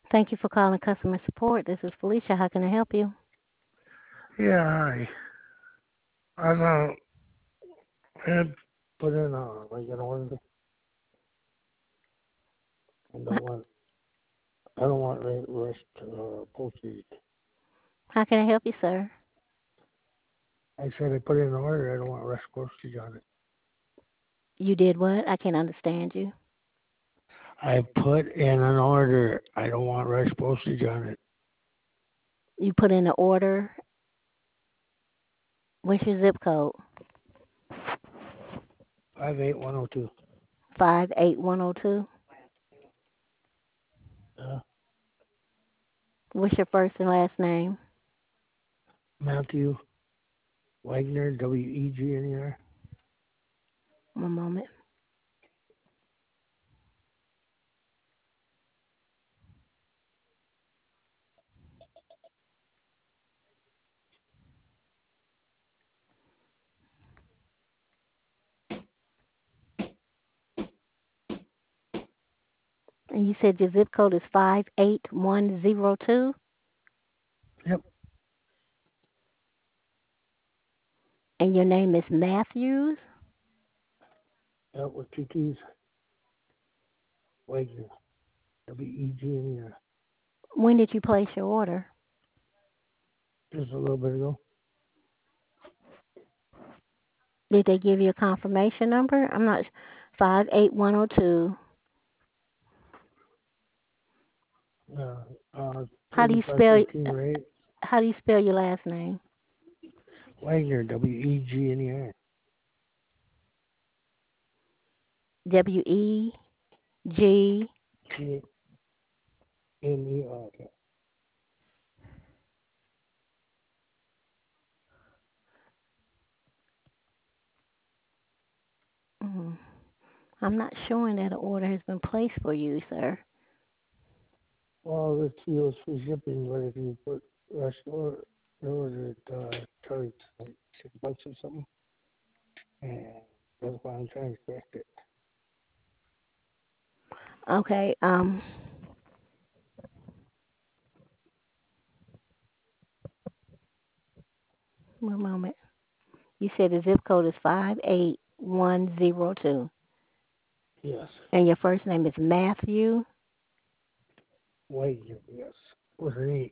Thank you for calling customer support. This is Felicia. How can I help you? Yeah, hi. I had put in like an order. I don't want rest postage. How can I help you, sir? I said I put in an order. I don't want rest postage on it. You did what? I can't understand you. I put in an order. I don't want rest postage on it. You put in an order. What's your zip code? 58102. 58102. Uh, What's your first and last name? Matthew Wagner, Wegner. One moment. And you said your zip code is 58102? Yep. And your name is Matthews? Yep, with two T's. Wagner, Wegner. When did you place your order? Just a little bit ago. Did they give you a confirmation number? I'm not. 58102. How do you spell? 3515 rate. How do you spell your last name? Wagner, Wegner. WEG. G-N-E-R. I'm not showing that an order has been placed for you, sir. Well, the TO's for shipping, but if you put rest order, it charges like $6 or something. And that's why I'm trying to correct it. Okay. One moment. You said the zip code is 58102. Yes. And your first name is Matthew. Wagner, yes. With an E.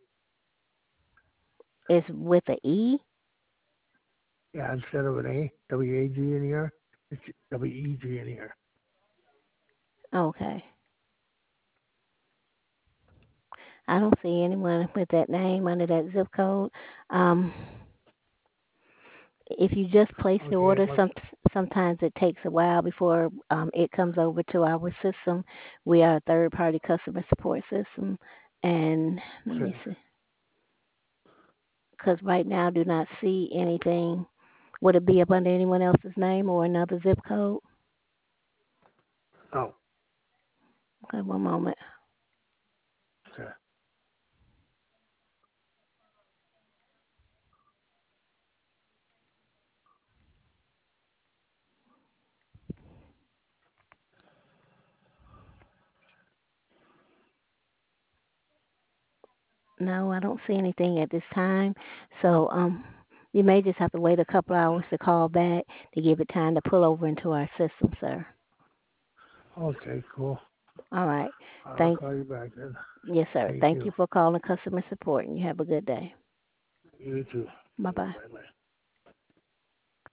It's with a E. Yeah, instead of an A, W-A-G-N-E-R, it's W-E-G-N-E-R. Okay. I don't see anyone with that name under that zip code. Um, if you just place the Okay, order, sometimes it takes a while before it comes over to our system. We are a third-party customer support system, and let me see. Because right now I do not see anything. Would it be up under anyone else's name or another zip code? Oh, Okay, one moment. okay. No, I don't see anything at this time. So you may just have to wait a couple hours to call back to give it time to pull over into our system, sir. Okay, cool. All right. I'll Thank call you back then. Yes, sir. Thank Thank you. you for calling customer support, and you have a good day. You too. Bye bye. Bye-bye.